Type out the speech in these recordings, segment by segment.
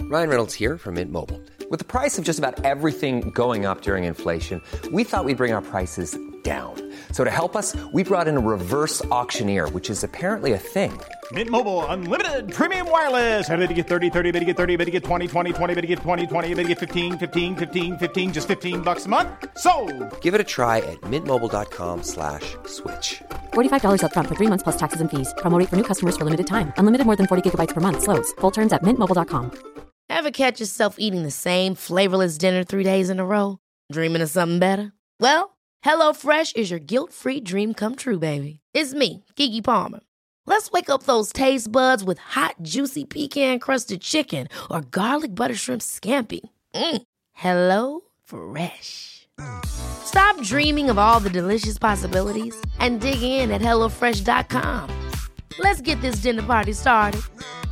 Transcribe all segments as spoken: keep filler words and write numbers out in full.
Ryan Reynolds here from Mint Mobile. With the price of just about everything going up during inflation, we thought we'd bring our prices down. So to help us, we brought in a reverse auctioneer, which is apparently a thing. Mint Mobile Unlimited Premium Wireless. How to get thirty, thirty, how to get thirty, how to get twenty, twenty, twenty, how to get twenty, twenty, how to get fifteen, fifteen, fifteen, fifteen, just fifteen bucks a month? Sold! Give it a try at mintmobile.com slash switch. forty-five dollars up front for three months plus taxes and fees. Promo rate for new customers for limited time. Unlimited more than forty gigabytes per month. Slows full terms at mint mobile dot com. Ever catch yourself eating the same flavorless dinner three days in a row? Dreaming of something better? Well, HelloFresh is your guilt-free dream come true, baby. It's me, Keke Palmer. Let's wake up those taste buds with hot, juicy pecan-crusted chicken or garlic butter shrimp scampi. Mm. Hello Fresh. Stop dreaming of all the delicious possibilities and dig in at hello fresh dot com. Let's get this dinner party started.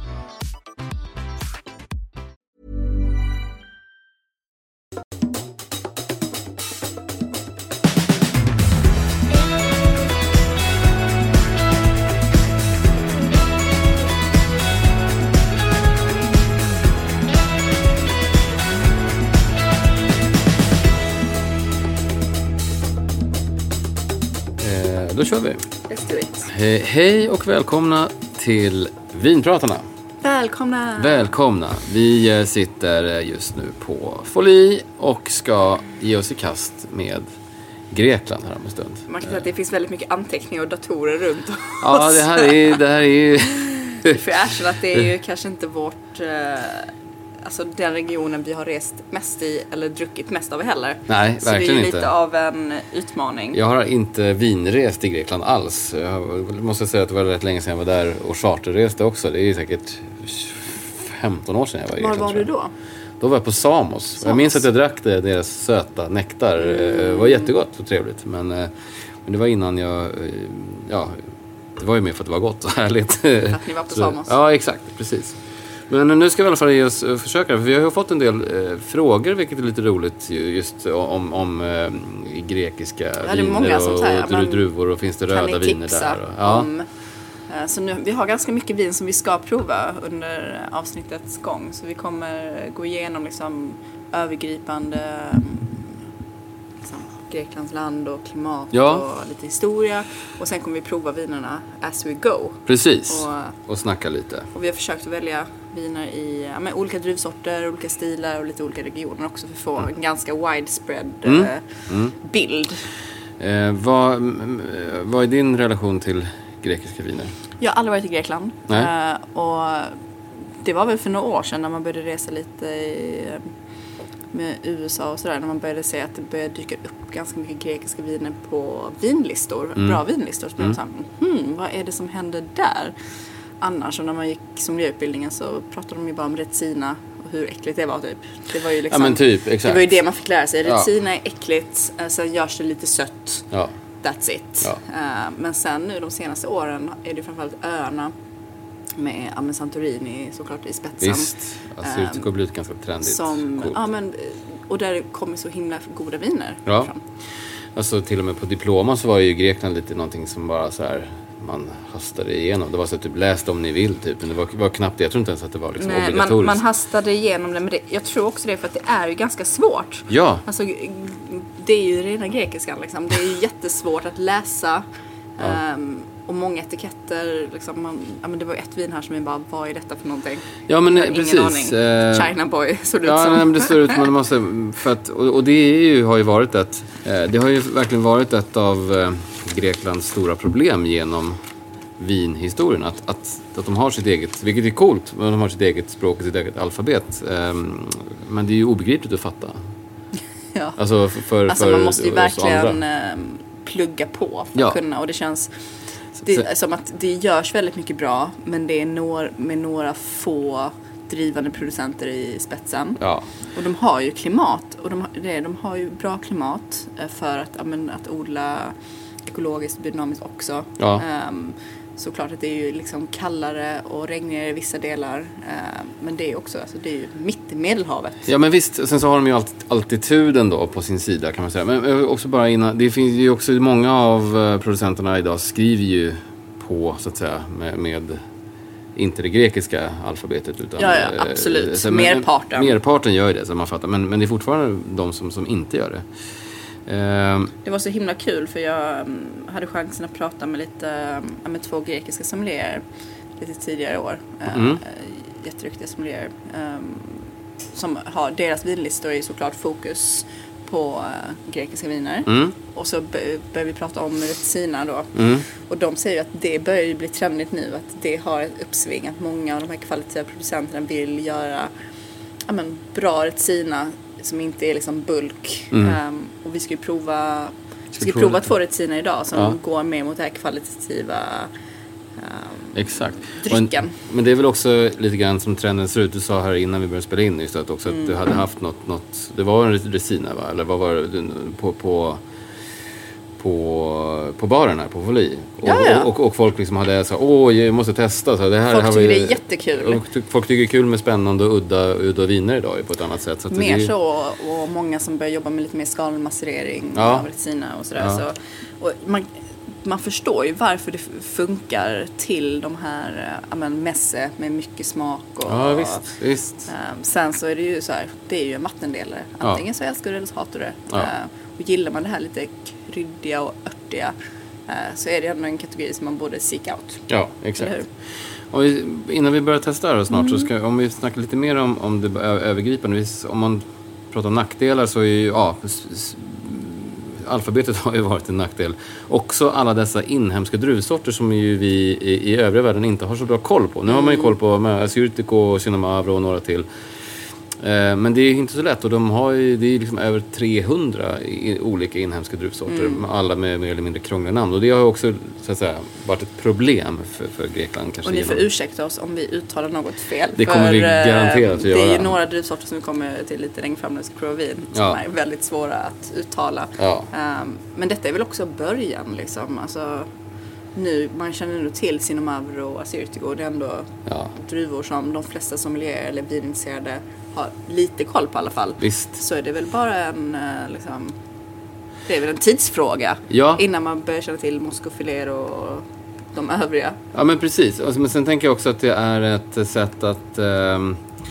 Då kör vi. Let's do it. He- hej och välkomna till Vinpratarna. Välkomna. Välkomna. Vi sitter just nu på Foli och ska ge oss i kast med Grekland här om en stund. Man kan säga att det finns väldigt mycket anteckningar och datorer runt oss. Ja, det här är, det här är ju... För jag erkänner att det är ju kanske inte vårt... Eh, alltså den regionen vi har rest mest i eller druckit mest av heller. Nej, så verkligen det är ju inte. lite av en utmaning. Jag har inte vinrest i Grekland alls. Jag måste säga att det var rätt länge sedan jag var där och charterreste också. Det är säkert femton år sedan jag var i Grekland. Var var du då? Då var jag på Samos. Samos. Jag minns att jag drack det, deras söta nektar. Mm. Det var jättegott och trevligt. Men, men det var innan jag... Ja, det var ju mer för att det var gott och härligt. Att ni var på Så, Samos. ja, exakt. Precis. Men nu ska vi i alla fall ge oss försöka. För vi har ju fått en del eh, frågor, vilket är lite roligt. Just om, om eh, grekiska ja, det är många viner som och, säger, och druvor. Och finns det röda viner där? Och, ja. om, eh, så nu, vi har ganska mycket vin som vi ska prova under avsnittets gång. Så vi kommer gå igenom liksom, övergripande... Liksom, Greklands land och klimat ja. och lite historia. Och sen kommer vi prova vinerna as we go. Precis, och, och snacka lite. Och vi har försökt att välja viner i ja, men, olika druvsorter, olika stilar och lite olika regioner också för att få mm. en ganska widespread mm. Eh, mm. bild. Eh, vad, vad är din relation till grekiska viner? Jag har aldrig varit i Grekland. Nej. Eh, och det var väl för några år sedan när man började resa lite i... med U S A och sådär, när man började se att det började dyka upp ganska mycket grekiska viner på vinlistor, mm. bra vinlistor. Så mm. så här, hmm, vad är det som händer där? Annars, och när man gick sommelierutbildningen så pratade de ju bara om Retsina och hur äckligt det var typ. Det var ju liksom, ja, men typ, exakt. Det var ju det man fick lära sig. Retsina ja. är äckligt, sen görs det lite sött. Ja. That's it. Ja. Uh, men sen nu de senaste åren är det framförallt öarna med ja, Santorini såklart i spetsen. Visst, alltså, det har blivit ganska trendigt. Som, ja, men, och där kommer så himla goda viner ja. fram. Alltså till och med på diploma så var ju Grekland lite någonting som bara så här man hastade igenom. Det var så att typ läst om ni vill typ, men det var, var knappt det. Jag tror inte ens att det var liksom Nej, obligatoriskt. Man, man hastade igenom det, men det, jag tror också det för att det är ju ganska svårt. Ja. Alltså det är ju rena grekiskan liksom. Det är ju jättesvårt att läsa. Ja. Um, och många etiketter liksom, man, ja, men det var ett vin här som är bara, vad är detta för någonting? Ja, men ingen precis. Aning. China boy såg det ja, ut som. Ja, men det står ut, man måste, för att, och, och det är ju, har ju varit ett, det har ju verkligen varit ett av eh, Greklands stora problem genom vinhistorien, att, att, att de har sitt eget, vilket är coolt, men de har sitt eget språk och sitt eget alfabet, um, men det är ju obegripligt att fatta. Ja. Alltså, för, alltså för man måste ju verkligen eh, plugga på för ja. att kunna, och det känns det är som att det görs väldigt mycket bra, men det är några, med några få drivande producenter i spetsen. Ja. Och de har ju klimat, och de, det, de har ju bra klimat för att, men, att odla ekologiskt och dynamiskt också. Ja. Um, såklart att det är ju liksom kallare och regnigare i vissa delar. Uh, men det är också, alltså det är ju mitt i Medelhavet. Ja, men visst. Sen så har de ju alt- altituden då på sin sida, kan man säga. Men också bara innan, det finns ju också många av producenterna idag skriver ju på, så att säga, med, med inte det grekiska alfabetet. Utan, ja, ja, absolut. Så, merparten. Merparten gör ju det, så man fattar. Men, men det är fortfarande de som, som inte gör det. Um, det var så himla kul, för jag um, hade chansen att prata med lite um, med två grekiska sommelierer lite tidigare år. Mm. Uh, jätteduktiga sommelierer. Um, som har, deras vinlistor är såklart fokus på uh, grekiska viner. Mm. Och så börjar vi prata om Retsina då. Mm. Och de säger ju att det börjar bli trendigt nu, att det har ett uppsving, att många av de här kvalitativa producenterna vill göra ja, men, bra Retsina som inte är liksom bulk. Mm. Um, och vi ska ju prova ska vi ska prova två Retsina idag som ja. går mer mot det här kvalitativa um, exakt. drycken. Men, men det är väl också lite grann som trenden ser ut. Du sa här innan vi började spela in just att också mm. att du hade haft något, något det var en Retsina, va? Eller vad var det på på på på baren här på Volley. Och, ja, ja. och, och, och folk liksom hade så åh, jag måste testa så det här folk har tycker vi, det är jättekul. Och folk tycker det är kul med spännande och udda udda viner idag på ett annat sätt så att mer det, så, och många som börjar jobba med lite mer skalmacerering ja. av Retsina och sådär ja. så och man man förstår ju varför det funkar till de här ja, men, mässe med mycket smak och, ja, visst, visst. Um, sen så är det ju så här, det är ju en vattendelare. Antingen ja. så älskar du eller så hatar du det. Ja. Uh, och gillar man det här lite kryddiga och örtiga uh, så är det ändå en kategori som man borde seek out. Ja, exakt. Och vi, innan vi börjar testa här snart mm. så ska om vi snackar lite mer om, om det övergripande. Om man pratar om nackdelar så är ju ja, alfabetet har ju varit en nackdel. Också alla dessa inhemska druvsorter som ju vi i, i övriga världen inte har så bra koll på. Nu har man ju koll på Assyrtiko, Cinema och några till. Eh, men det är inte så lätt och de har ju, det är liksom över trehundra i, olika inhemska druvsorter. Mm. Alla med mer eller mindre krångliga namn. Och det har ju också så att säga, varit ett problem för, för Grekland. Kanske och ni får ursäkta oss om vi uttalar något fel. Det kommer för, vi garanterat att göra. Det är ju några druvsorter som vi kommer till lite längre fram när vi ska prova vin. Som ja. är väldigt svåra att uttala. Ja. Um, men detta är väl också början liksom. Alltså, nu, man känner ändå till Sinomavro och Assyrtiko. Det är ändå ja. druvor som de flesta sommelier eller vinintresserade har lite koll på i alla fall. Visst. Så är det väl bara en liksom, det är väl en tidsfråga ja. innan man börjar känna till Moscofiler och de övriga. Ja men precis. Men sen tänker jag också att det är ett sätt att äh,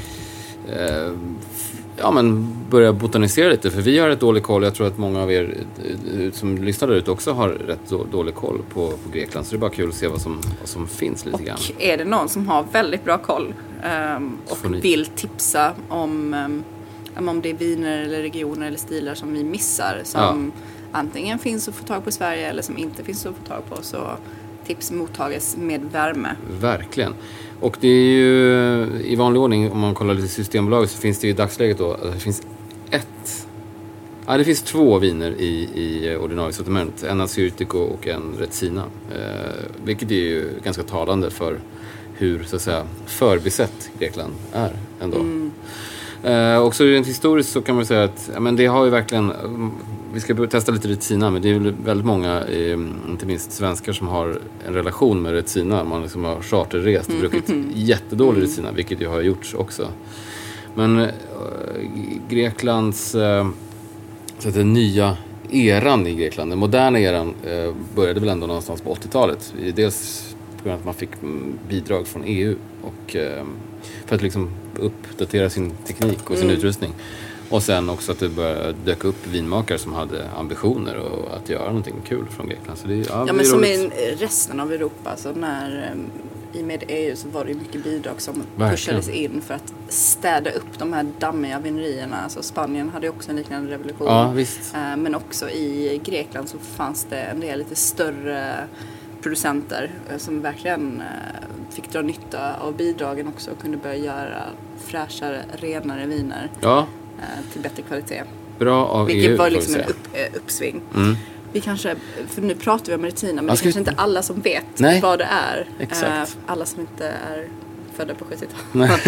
äh, ja, men börja botanisera lite. För vi har ett dålig koll. Jag tror att många av er som lyssnar där ute också har rätt dålig koll på, på Grekland. Så det är bara kul att se vad som, vad som finns lite och grann. Är det någon som har väldigt bra koll um, och ni... vill tipsa om, um, om det är viner eller regioner eller stilar som vi missar. Som ja. antingen finns att få tag på i Sverige eller som inte finns att få tag på. Så tips mottages med värme. Verkligen. Och det är ju i vanlig ordning, om man kollar lite Systembolaget så finns det ju i dagsläget då, det finns ett, ja det finns två viner i, i ordinarie sortiment, en Assyrtiko och en Retsina, eh, vilket är ju ganska talande för hur så att säga förbisett Grekland är ändå. Mm. Eh, också rent historiskt så kan man säga att ja, men det har ju verkligen, vi ska testa lite Retsina, men det är väldigt många, eh, inte minst svenskar, som har en relation med Retsina. Man liksom har charterrest och druckit mm. jättedålig mm. Retsina, vilket ju har gjorts också. Men eh, Greklands eh, så att den nya eran i Grekland, den moderna eran, eh, började väl ändå någonstans på åttiotalet. Dels på grund av att man fick bidrag från E U och eh, för att liksom uppdatera sin teknik och sin mm. utrustning. Och sen också att det började döka upp vinmakare som hade ambitioner och att göra någonting kul från Grekland. Så det, ja, ja, det men som roligt. i resten av Europa, så när i med E U så var det mycket bidrag som verkligen pushades in för att städa upp de här dammiga vinerierna. Alltså Spanien hade också en liknande revolution. Ja, visst. Men också i Grekland så fanns det en del lite större producenter som verkligen fick dra nytta av bidragen också och kunde börja göra fräschare, renare viner. Ja. Till bättre kvalitet. Bra av Vilket E U, var liksom en upp, uppsving. Mm. Vi kanske, för nu pratar vi om Retsina, men det är kanske inte alla som vet Nej. vad det är. Exakt. Alla som inte är födda på sjuttiotalet.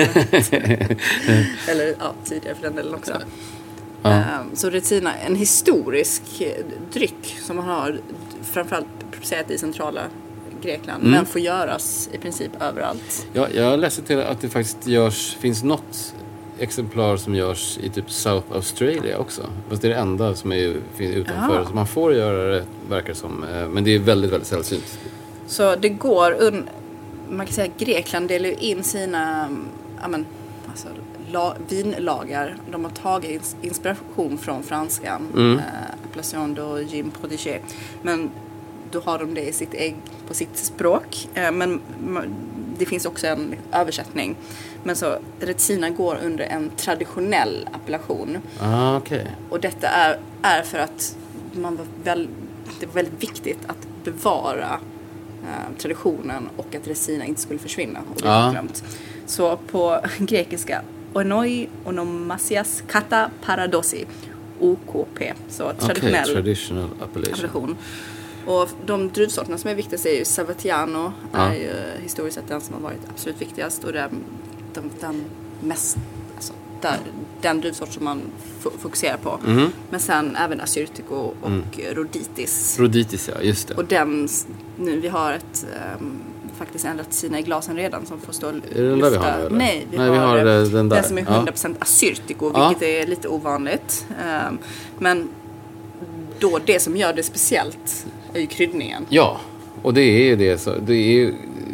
Eller ja, tidigare för den delen också. Ja. Så Retsina, en historisk dryck som man har framförallt producerat i centrala Grekland, mm. men får göras i princip överallt. Ja, jag läste till att det faktiskt görs, finns något exemplar som görs i typ South Australia också. Fast det är det enda som är utanför. Aha. Så man får göra det, verkar som. Men det är väldigt, väldigt sällsynt. Så det går, un- man kan säga att Grekland delar in sina ja, men, alltså, la, vinlagar. De har tagit inspiration från franskan. Mm. Eh, Appellation de Gin Protégé. Men då har de det i sitt ägg, på sitt språk. Eh, men det finns också en översättning. Men så Retsina går under en traditionell appellation. Ah, okay. Och detta är, är för att man var väl, det var väldigt viktigt att bevara eh, traditionen och att Retsina inte skulle försvinna. Och det ah. glömt. Så på grekiska Onoi onomasias kata paradosi O K P. Så traditionell okay, traditional appellation. appellation. Och de druvsorterna som är viktigast är ju Savatiano. Ja. Är ju historiskt sett den som har varit absolut viktigast. Och den, den, den mest, alltså, där, den druvsort som man f- fokuserar på. Mm. Men sen även Assyrtiko och mm. Rhoditis. Rhoditis, ja, just det. Och den, nu vi har ett, um, faktiskt en Retsina i glasen redan som får stå och lufta. Är det den där vi har? Eller? Nej, vi Nej, har, vi har den, den där. Den som är hundra procent ja. Assyrtiko, vilket ja. är lite ovanligt. Um, men då det som gör det speciellt är ju kryddningen. Ja, och det är ju det, så, det är ju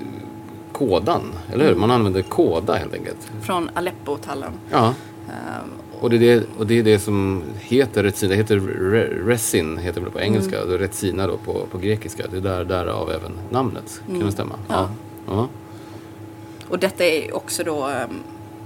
kådan, eller hur? Man använder kåda helt enkelt. Från Aleppo-tallen. Ja, um, och, och, det är det, och det är det som heter Retsina. Det heter re, resin, heter det på engelska. Mm. Och Retsina då på, på grekiska. Det är där, därav även namnet, mm. kan det stämma? Ja. Ja. Ja. Och detta är också då um,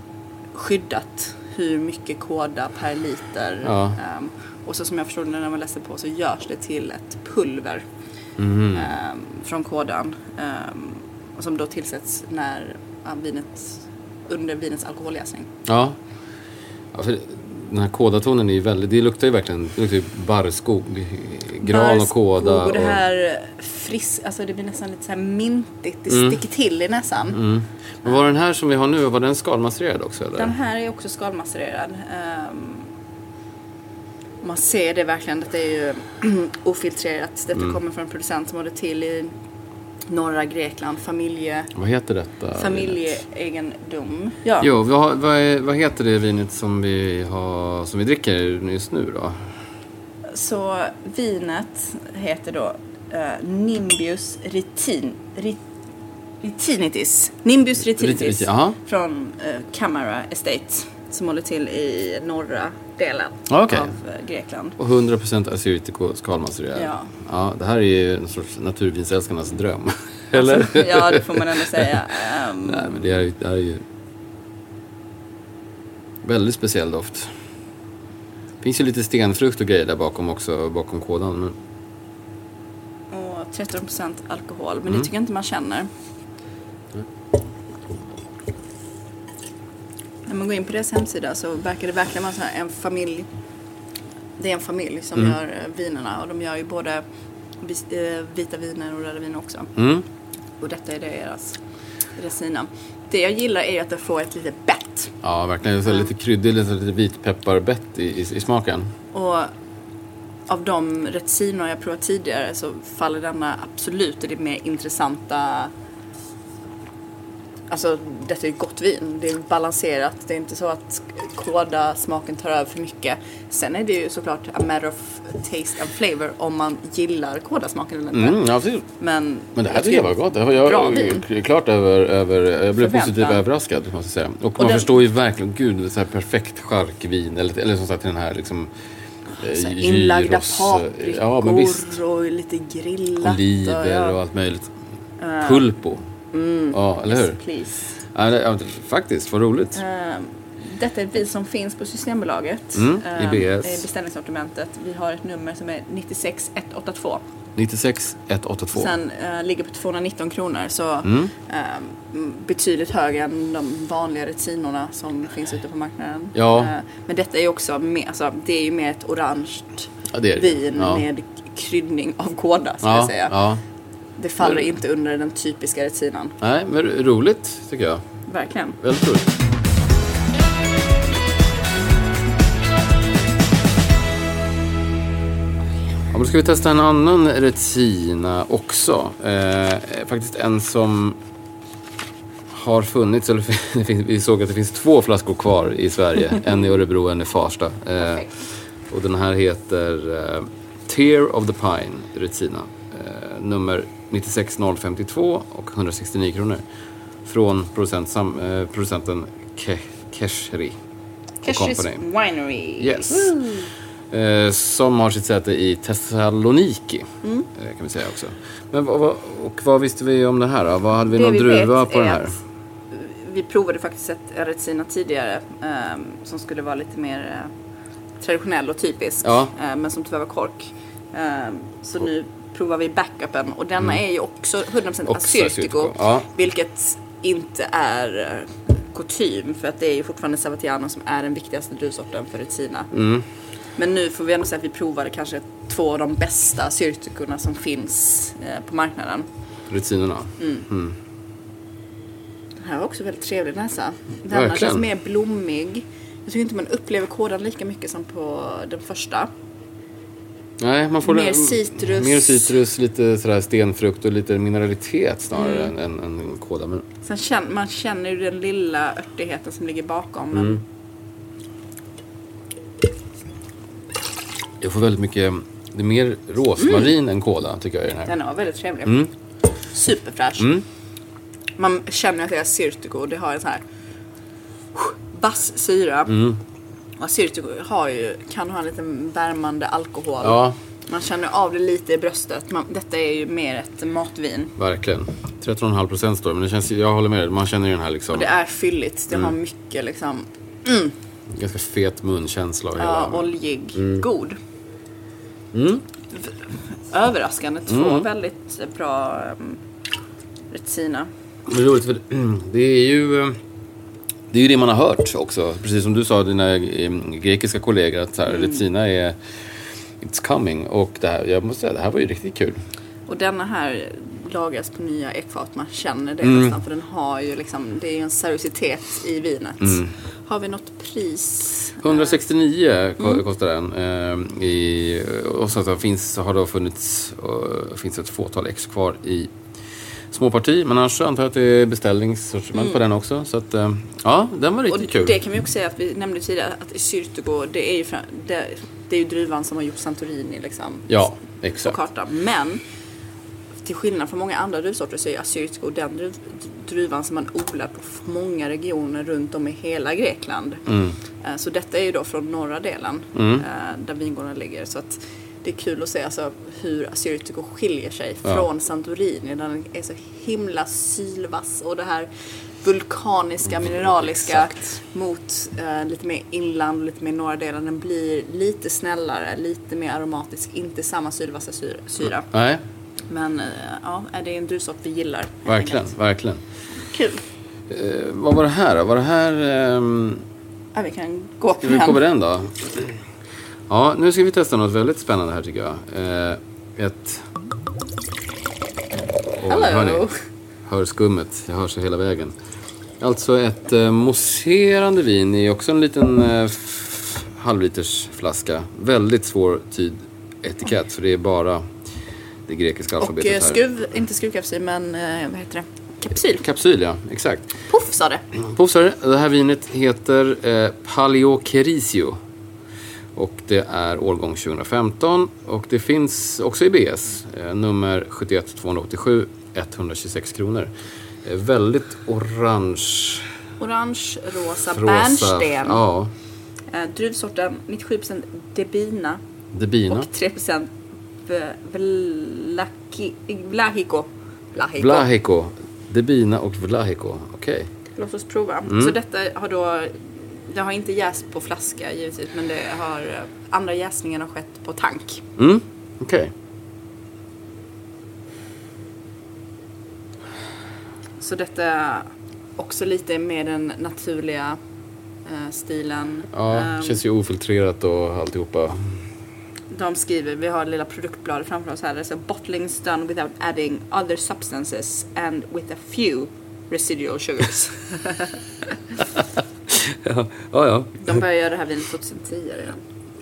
skyddat hur mycket kåda per liter. Ja. Um, och så som jag förstod när man läser på så görs det till ett pulver mm. um, från kådan. Um, och som då tillsätts när um, vinet, under vinets alkoholjäsning. Ja. Ja, för den här kådatonen är ju väldigt, det luktar ju verkligen, det luktar ju barrskog, gran barrskog, och kåda. Och det här frisk, alltså det blir nästan lite så här mintigt, det mm. sticker till i näsan. Mm. Men var den här som vi har nu, var den skalmasserad också eller? Den här är också skalmasserad. Um, man ser det verkligen, att det är ju ofiltrerat. Detta mm. kommer från en producent som håller till i norra Grekland, familje... Vad heter detta? Familjeegendom. Ja. Jo, vad, vad, är, vad heter det vinet som vi, har, som vi dricker just nu då? Så vinet heter då uh, Nimbus Ritin, Rit, Ritinitis. Nimbus Ritinitis. Rit, rit, från uh, Camara Estate som håller till i norra delen okay. av uh, Grekland. Och hundra procent Assyrtiko skalmasserad. Ja. Ja, det här är ju en sorts naturvinsälskarnas dröm. Eller? Alltså, ja, det får man ändå säga. Um, Nej, men det är, det här är ju väldigt speciell doft. Det finns ju lite stenfrukt och grejer där bakom också, bakom kådan. Men... Och tretton procent alkohol, men mm. det tycker jag inte man känner. Mm. När man går in på deras hemsida så verkar det verkligen vara så här en familj. Det är en familj som mm. gör vinerna och de gör ju både vita viner och röda viner också. Mm. Och detta är deras Retsina. Det jag gillar är att det får ett litet bett. Ja, verkligen. Så mm. lite kryddig, lite, lite vitpepparbett i, i, i smaken. Och av de Retsinor jag provat tidigare så faller denna absolut i det mer intressanta. Alltså, detta är ju gott vin. Det är balanserat. Det är inte så att kåda smaken tar över för mycket. Sen är det ju såklart a matter of taste and flavor om man gillar kådasmaken eller inte. Mm, ja, precis. Men, Men det här tycker jag var gott. Jag, jag, bra vin. Jag, klart över, över, jag blev Förvänta. positivt överraskad, måste jag säga. Och, och man den, förstår ju verkligen, gud, så här perfekt charkvin. Eller, eller som sagt den här liksom... Så inlagda paprikor ja, men visst. Och lite grillat. Oliver och, ja. och allt möjligt. Uh. Pulpo. Mm. Ja, eller hur? Please. Ja, det, ja, faktiskt, vad roligt. Uh, detta är ett vin som finns på Systembolaget. Mm, uh, I B S. I beställningssortimentet. Vi har ett nummer som är nittiosex ett åtta två. nittiosex ett åtta två. Sen uh, ligger på tvåhundranitton kronor. Så mm. uh, betydligt högre än de vanliga Retsinorna som finns ute på marknaden. Ja. Uh, men detta är också mer, alltså, det är ju mer ett orange ja, det är det. vin ja. med kryddning av kåda, ska ja, jag säga. Ja. Det faller men, inte under den typiska Retsinan. Nej, men roligt tycker jag. Verkligen. Väldigt roligt. Ja, då ska vi testa en annan Retsina också. Eh, faktiskt en som har funnits, eller vi såg att det finns två flaskor kvar i Sverige. En i Örebro och en i Farsta. Eh, och den här heter eh, Tear of the Pine Retsina. Eh, nummer nittiosex noll femtiotvå och hundrasextionio kronor. Från producent, sam, eh, producenten Ke, Keshri. Keshris Winery. Yes. Eh, som har sitt säte i Thessaloniki. Mm. Eh, kan vi säga också. Men vad, vad, och vad visste vi om det här då? Vad hade vi det någon vi druva på den här? Vi provade faktiskt ett Retsina tidigare. Eh, som skulle vara lite mer eh, traditionell och typisk. Ja. Eh, men som tyvärr var kork. Eh, så nu provar vi backupen. Och denna mm. är ju också hundra procent Assyrtiko. Ja. Vilket inte är eh, kutym. För att det är ju fortfarande Savatiano som är den viktigaste druvsorten för Retsina. Mm. Men nu får vi ändå säga att vi provade kanske två av de bästa Assyrtikorna som finns eh, på marknaden. Retsinerna. Mm. Mm. Den här var också väldigt trevlig näsa. Den här känns mer blommig. Jag tycker inte man upplever kodan lika mycket som på den första. Nej, man får mer det, citrus. Mer citrus, lite sådär stenfrukt och lite mineralitet snarare mm. än, än, än koda. Men... Sen känner man känner ju den lilla örtigheten som ligger bakom. Men... Mm. Jag får väldigt mycket, det är mer rosmarin mm. än koda tycker jag i den här. Den var väldigt trevlig. Mm. Superfräsch. Mm. Man känner att det är Assyrtiko. Det har en sån här bass syra. Mm. Och Assyrtiko har ju, kan ha en liten värmande alkohol. Ja. Man känner av det lite i bröstet. Man, detta är ju mer ett matvin. Verkligen. tretton komma fem procent står men det känns, jag håller med. Man känner ju den här liksom. Och det är fylligt. Det mm. har mycket liksom. Mm. Ganska fet munkänsla. Och ja, hela. oljig. Mm. God. Mm. Överraskande. Två mm. väldigt bra um, Retsina. Det är roligt för det är ju det är ju det man har hört också. Precis som du sa dina grekiska kollegor att så här, mm. Retsina är it's coming. Och det här, jag måste säga, det här var ju riktigt kul. Och denna här lagras på nya ekfat. Man känner det mm. nästan. För den har ju liksom, det är ju en seriositet i vinet. Mm. Har vi något pris? hundrasextionio mm. kostar den. Eh, i, och så finns, har då funnits och finns ett fåtal ex kvar i småparti. Men annars antar jag att det är beställningssortiment mm. på den också. Så att, eh, ja, den var riktigt och kul. Det kan vi också säga att vi nämnde tidigare att Assyrtiko, det är ju, det, det är ju druvan som har gjort Santorini liksom. Ja, exakt. På kartan. Men till skillnad från många andra druvsorter så är Assyrtiko den druv, druvan som man odlar på många regioner runt om i hela Grekland. Mm. Så detta är ju då från norra delen mm. där vingården ligger. Så att det är kul att se alltså hur Assyrtiko skiljer sig ja. från Santorini. Den är så himla sylvass och det här vulkaniska, mineraliska Exakt. mot uh, lite mer inland, lite mer norra delen. Den blir lite snällare, lite mer aromatisk. Inte samma sylvassa syra. syra. Nej. Men uh, ja, är det en druvsort vi gillar. Verkligen, verkligen. Kul. Uh, vad var det här då? Var det här... Um... Ja, vi kan gå på den. Vi går på den då. Ja, nu ska vi testa något väldigt spännande här tycker jag. Uh, ett... Oh, Hello! Hör, ni? Hör skummet, jag hör så hela vägen. Alltså ett uh, mousserande vin i också en liten uh, f- halvliters flaska. Väldigt svår tid etikett för det är bara det grekiska alfabetet här. Och skruv, inte skruvkapsyl men uh, vad heter det? Kapsyl. Kapsyl, ja, exakt. Puff sa det. Puff sa det. Det här vinet heter eh, Paleokerisio. Och det är årgång tjugohundrafemton. Och det finns också i B S. Eh, nummer sjuttioett tvåhundraåttiosju. etthundratjugosex kronor. Eh, väldigt orange. Orange, rosa, rosa bärnsten. Ja. Eh, druvsorten nittiosju procent Debina. Debina. Och tre procent Vlahiko. Vlahiko. Vlahiko. Debina och Vlahiko. Okej. Okay. Låt oss prova. Mm. Så detta har då... Det har inte jäst på flaska givetvis. Men det har... Andra jäsningen har skett på tank. Mm. Okej. Okay. Så detta också lite med den naturliga eh, stilen. Ja, um, känns ju ofiltrerat och alltihopa. De skriver, vi har lilla produktblad framför oss här. Det står bottling's done without adding other substances and with a few residual sugars. ja, ja, ja. De började göra det här vinet tjugohundratio redan.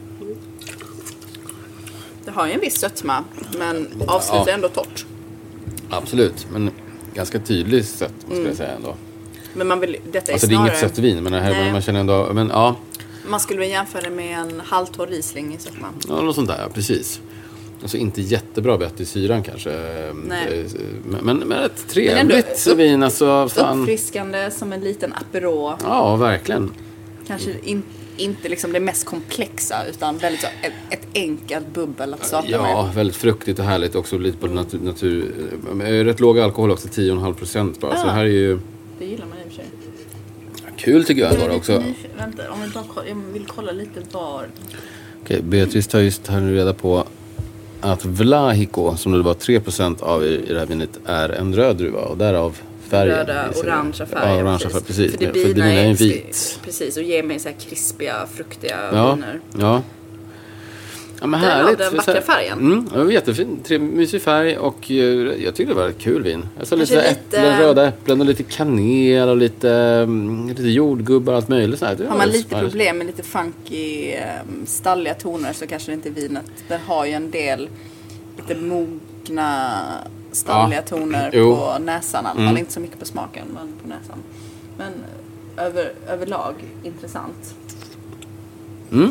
Det har ju en viss sötma, men avslutar ja. ändå torrt. Absolut, men ganska tydlig sött, måste mm. jag säga ändå. Men man vill, detta är alltså snarare... det är inget sött vin, men det här man känner ändå, men ja. Man skulle väl jämföra med en halvtorr Riesling i sötman. Ja, något sånt där, ja, precis. Alltså inte jättebra bett i syran kanske. Nej. Men, men, men ett trevligt men vin. Alltså, fan. Uppfriskande som en liten Aperol. Ja, verkligen. Kanske in, inte liksom det mest komplexa utan väldigt så, ett, ett enkelt bubbel att starta ja, med. Ja, väldigt fruktigt och härligt också. Lite på natur. natur rätt låg alkohol också, tio komma fem procent bara. Ja. Så det här är ju... Det gillar man i och för sig. Kul tycker jag ändå också. Vänta, om vi bara, jag vill kolla lite var... Okej, Beatrice tar just här reda på att Vlahiko, som det var tre procent av i, i det här vinet, är en röd druva och därav färgen. Röda, orangea färger. Ja, orangea färger, precis. För det blir för är en vit. Precis, och ger mig så här krispiga, fruktiga ja, viner. Ja, ja. Men den härligt. Den vackra färgen. Mm, det var jättefin, trevlig, mysig färg och jag tyckte det var ett kul vin. Jag sa lite, lite äpplen, röda äpplen och lite kanel och lite, lite jordgubbar och allt möjligt. Så här. Har man lite problem med lite funky, stalliga toner så kanske det inte är vinet. Den har ju en del lite mogna, stalliga ja. toner jo. på näsan. Mm. Man är inte så mycket på smaken, men på näsan. Men över, överlag intressant. Mm.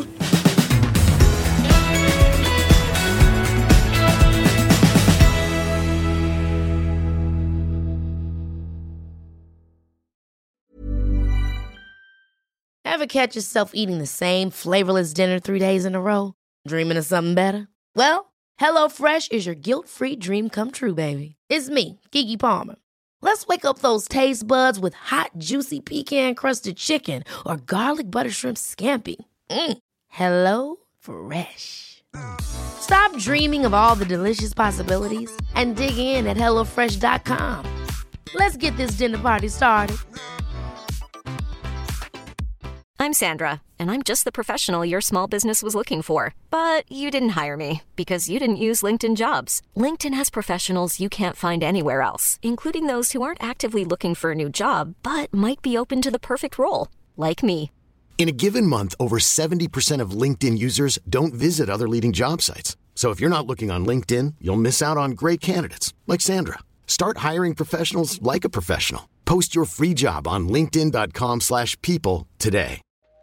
Ever catch yourself eating the same flavorless dinner three days in a row? Dreaming of something better? Well, HelloFresh is your guilt-free dream come true, baby. It's me, Keke Palmer. Let's wake up those taste buds with hot, juicy pecan-crusted chicken or garlic butter shrimp scampi. Mm. Hello Fresh. Stop dreaming of all the delicious possibilities and dig in at hello fresh dot com. Let's get this dinner party started. I'm Sandra, and I'm just the professional your small business was looking for. But you didn't hire me because you didn't use LinkedIn Jobs. LinkedIn has professionals you can't find anywhere else, including those who aren't actively looking for a new job, but might be open to the perfect role, like me. In a given month, over seventy percent of LinkedIn users don't visit other leading job sites. So if you're not looking on LinkedIn, you'll miss out on great candidates, like Sandra. Start hiring professionals like a professional. Post your free job on linkedin dot com slash people today.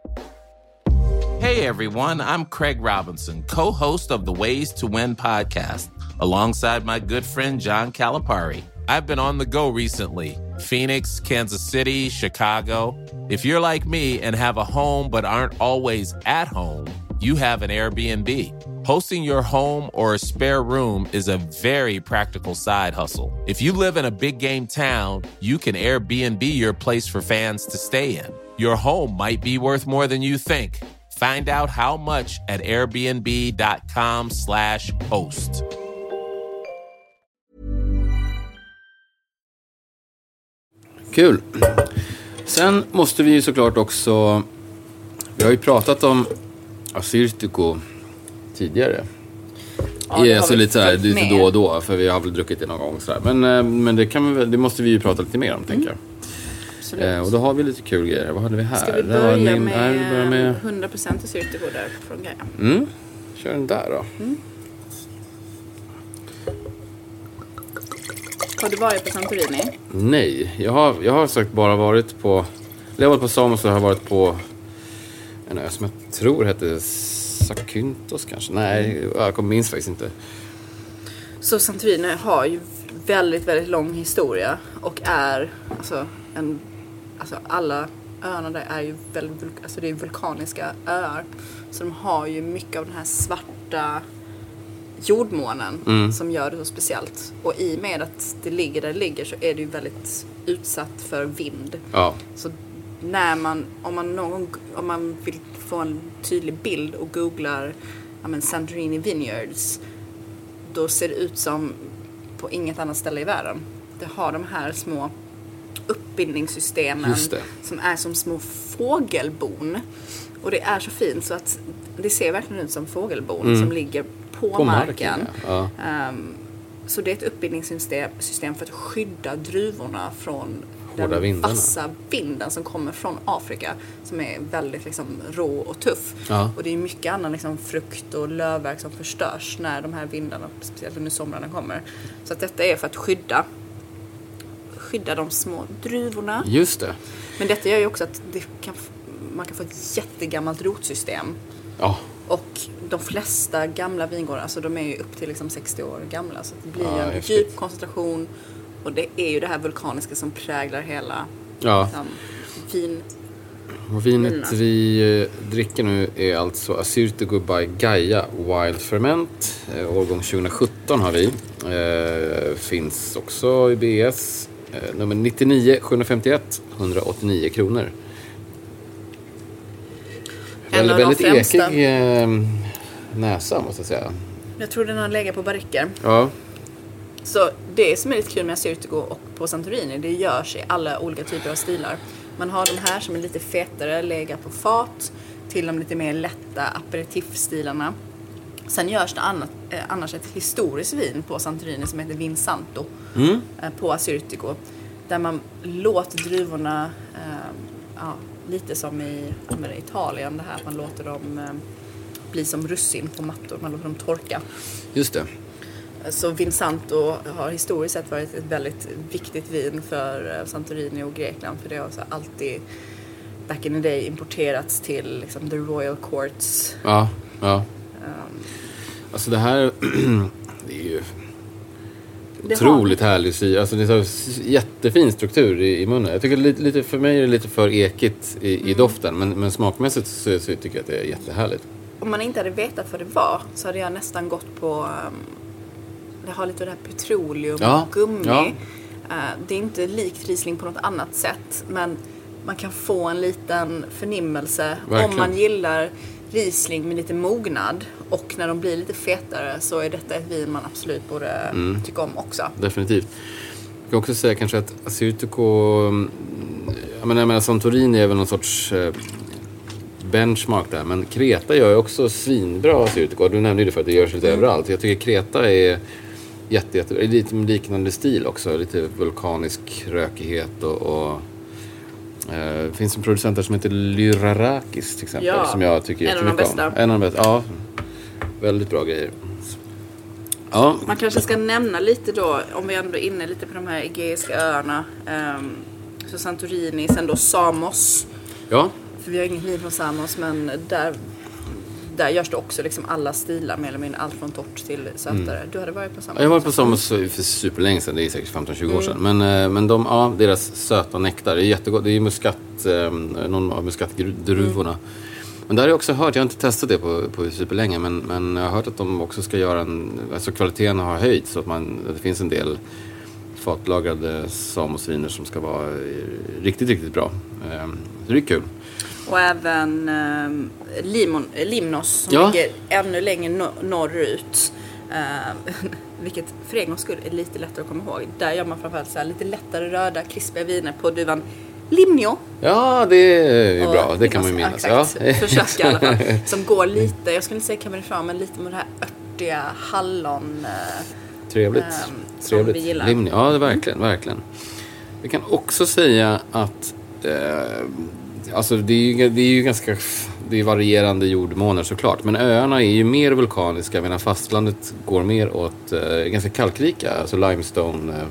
Hey everyone, I'm Craig Robinson, co-host of the Ways to Win podcast, alongside my good friend John Calipari. I've been on the go recently. Phoenix, Kansas City, Chicago. If you're like me and have a home but aren't always at home, you have an Airbnb. Hosting your home or a spare room is a very practical side hustle. If you live in a big game town, you can Airbnb your place for fans to stay in. Your home might be worth more than you think. Find out how much at airbnb dot com slash host. Kul. Sen måste vi ju såklart också... Vi har ju pratat om Assyrtiko tidigare. Ja, det alltså lite så här, lite då och då, för vi har väl druckit det någon gång så här. Men, men det, kan vi, det måste vi ju prata lite mer om, mm. tänker jag. Eh, och då har vi lite kul grejer. Vad hade vi här? Ska vi börja, med, med, här, vi börjar med hundra procent Assyrtiko där från grejen? Mm. Kör den där då. Mm. Har du varit på Santorini? Nej, jag har, jag har sagt bara varit på... Jag har varit på Samos och har varit på en ö som jag tror heter Zakynthos kanske. Nej, jag minns faktiskt inte. Så Santorini har ju väldigt, väldigt lång historia och är alltså en... Alltså alla öarna där är ju väldigt... Alltså det är vulkaniska öar. Så de har ju mycket av den här svarta jordmånen mm. som gör det så speciellt. Och i och med att det ligger där det ligger så är det ju väldigt utsatt för vind. Ja. Så när man, om man någon om man vill få en tydlig bild och googlar ja men Santorini Vineyards, då ser det ut som på inget annat ställe i världen. Det har de här små uppbindningssystemen som är som små fågelbon. Och det är så fint så att det ser verkligen ut som fågelbon mm. som ligger på, på marken. marken ja. um, så det är ett uppbindningssystem system för att skydda druvorna från hårda den vindarna. Vassa vinden som kommer från Afrika som är väldigt liksom rå och tuff. Ja. Och det är mycket annan liksom frukt och lövverk som förstörs när de här vindarna, speciellt under somrarna, kommer. Så att detta är för att skydda skydda de små druvorna. Just det. Men detta gör ju också att det kan, man kan få ett jättegammalt rotsystem. Ja. Och de flesta gamla vingårdar, alltså de är ju upp till liksom sextio år gamla. Så det blir Ja, ju en häftigt. djup koncentration. Och det är ju det här vulkaniska som präglar hela Ja. liksom, vin. Och vinet vi eh, dricker nu är alltså Assyrtiko by Gaia Wild Ferment. Eh, årgång tjugo sjutton har vi. Eh, finns också i B S. Eh, nummer nittionio sjuhundrafemtioett, etthundraåttionio kronor. En Väldigt, av de väldigt främsta. ekig eh, näsa måste jag säga. Jag tror den har legat på barriker. Ja, Så det som är lite kul med Assyrtiko och på Santorini, det görs i alla olika typer av stilar. Man har de här som är lite fetare, lägga på fat, till de lite mer lätta aperitifstilarna. Sen görs det annat, eh, annars ett historiskt vin på Santorini som heter Vinsanto Mm. eh, på Assyrtiko. Där man låter druvorna, eh, ja, lite som i ja, men i Italien, det här att man låter dem eh, bli som russin på mattor, man låter dem torka. just det. Så Vinsanto har historiskt sett varit ett väldigt viktigt vin för Santorini och Grekland. För det har så alltid back in the day importerats till liksom, the royal courts. Ja, ja. Um, Alltså det här det är ju det otroligt härligt. Alltså det är så jättefin struktur i, i munnen. Jag tycker lite, lite, för mig är det lite för ekigt i, Mm. i doften. Men, men smakmässigt så, så tycker jag att det är jättehärligt. Om man inte hade vetat vad det var så hade jag nästan gått på... Um, det har lite av det här petroleum Ja, och gummi. ja. Uh, det är inte likt Riesling på något annat sätt. Men man kan få en liten förnimmelse. Verkligen. Om man gillar Riesling med lite mognad. Och när de blir lite fetare så är detta ett vin man absolut borde Mm. tycka om också. Definitivt. Jag kan också säga kanske att Assyrtiko... Jag menar, jag menar Santorini är väl någon sorts eh, benchmark där. Men Kreta gör ju också svinbra Assyrtiko. Du nämnde ju det för att det görs lite Mm. överallt. Jag tycker Kreta är jätte, jätte, är lite liknande stil också. Lite vulkanisk rökighet och... och eh, det finns en producent där som heter Lyrarakis till exempel. Ja, som jag tycker en av de jättemycket om. bästa. En av de bästa. Ja, väldigt bra grejer. Ja, Man kanske ska nämna lite då, om vi ändå är inne lite på de här Egeiska öarna. Um, så Santorini, sen då Samos. ja. För vi har inget liv från Samos, men där, där görs det också liksom alla stilar, mer eller mindre allt från torrt till sötare. Du hade varit på Samos? Ja, jag var på Samos för superlänge sedan, det är säkert femton tjugo år sedan. Men, eh, men de, ja, deras söta nektar, det är jättegott. Det är ju muskat, eh, någon av muskatdruvorna. Men där har jag också hört, jag har inte testat det på, på superlänge, men, men jag har hört att de också ska göra en, alltså kvaliteten har höjt så att man, det finns en del fatlagrade Samosviner som ska vara eh, riktigt, riktigt bra. Eh, så det är kul. Och även um, Limon, Limnos som Ja. ligger ännu längre nor- norrut. Uh, vilket för en gångs skull är lite lättare att komma ihåg. Där gör man framförallt så här lite lättare röda, krispiga viner på duvan Limnio. Ja, det är ju Och bra, det kan man ju minnas. Exakt, Ja. försöka i alla fall. Som går lite, jag skulle inte säga Cabernet Franc, men lite med det här örtiga hallon. Uh, Trevligt. Ehm, som Trevligt. vi gillar. Limni. Ja, det är verkligen, verkligen. Vi kan också säga att eh, alltså det är ju, det är ju ganska det är varierande jordmåner såklart. Men öarna är ju mer vulkaniska medan fastlandet går mer åt eh, ganska kalkrika, alltså limestone eh,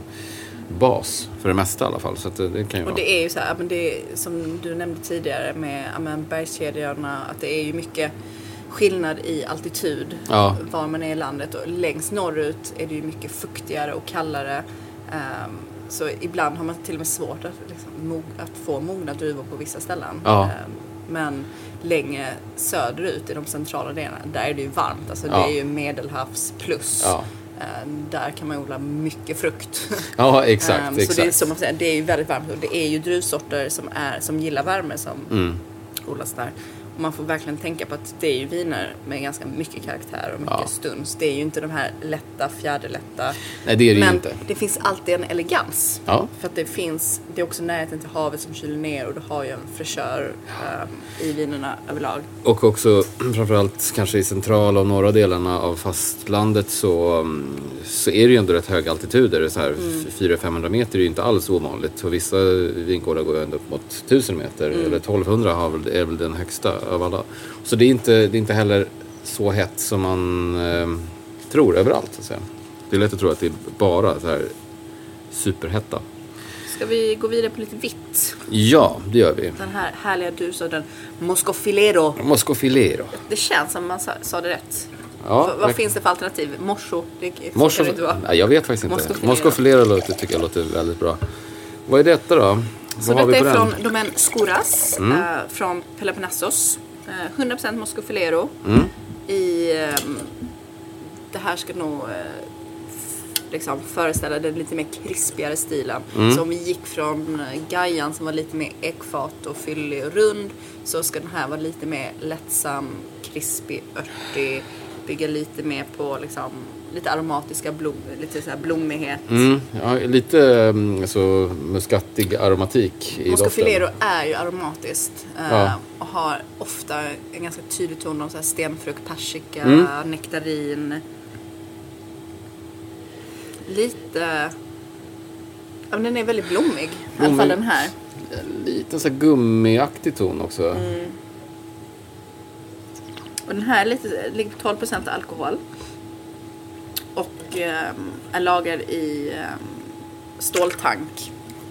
bas för det mesta i alla fall. Så att det, det kan ju Och vara. det är ju så här, men det är, som du nämnde tidigare med ja, men bergskedjorna, att det är ju mycket skillnad i altitud Ja. var man är i landet. Och längst norrut är det ju mycket fuktigare och kallare. Um, så ibland har man till och med svårt att, liksom, mog- att få mogna druvor på vissa ställen. Ja. Um, men längre söderut i de centrala delarna, där är det ju varmt. Alltså Ja. det är ju medelhavs plus. Ja. Um, där kan man odla mycket frukt. Ja, exakt, Um, exakt. Så det är, som man säger, det är ju väldigt varmt och det är ju druvsorter som, är, som gillar värme som Mm. odlas där. Och man får verkligen tänka på att det är ju viner med ganska mycket karaktär och mycket Ja. stuns. Det är ju inte de här lätta, fjäderlätta. Nej, det är det ju Men inte. det finns alltid en elegans. Ja. För att det finns, det är också närheten till havet som kyler ner och du har ju en fräschör um, i vinerna överlag. Och också framförallt kanske i centrala och norra delarna av fastlandet så, så är det ju ändå rätt höga altituder. Så här Mm. fyra till femhundra meter är ju inte alls ovanligt. Och vissa vingårdar går ju ändå upp mot tusen meter. Mm. Eller tolvhundra har väl, är väl den högsta av alla. Så det är inte, det är inte heller så hett som man eh, tror överallt. Så att säga. Det är lätt att tro att det är bara så här superhetta. Ska vi gå vidare på lite vitt? Ja, det gör vi. Den här härliga dusorden Moscofilero. Moscofilero. Det känns som man sa, sa det rätt. Ja, V- vad det... finns det för alternativ? Morso? Det, Morso? Nej, jag vet faktiskt inte. Moscofilero, Moscofilero låter, tycker jag låter väldigt bra. Vad är detta då? Så vad detta har vi på är den? från Domaine Skouras. Mm. Uh, från Peloponnesos. Uh, hundra procent Moscofilero. Mm. I... Um, det här ska nog... Uh, liksom föreställa den lite mer krispigare stilen. Mm. Så om vi gick från Gajan som var lite mer ekfat och fyllig och rund, så ska den här vara lite mer lättsam, krispig, örtig, bygga lite mer på liksom, lite aromatiska blom, lite så här blommighet. Mm. Ja, lite alltså, muskattig aromatik i Moscofilero doften. är ju aromatiskt ja. uh, och har ofta en ganska tydlig ton av så här stenfrukt, persika, mm. nektarin. Lite... Ja, men den är väldigt blommig. blommig. I alla fall den här. Lite så här gummiaktig ton också. Mm. Och den här lite, ligger på tolv procent alkohol. Och eh, är lagrad i eh, ståltank.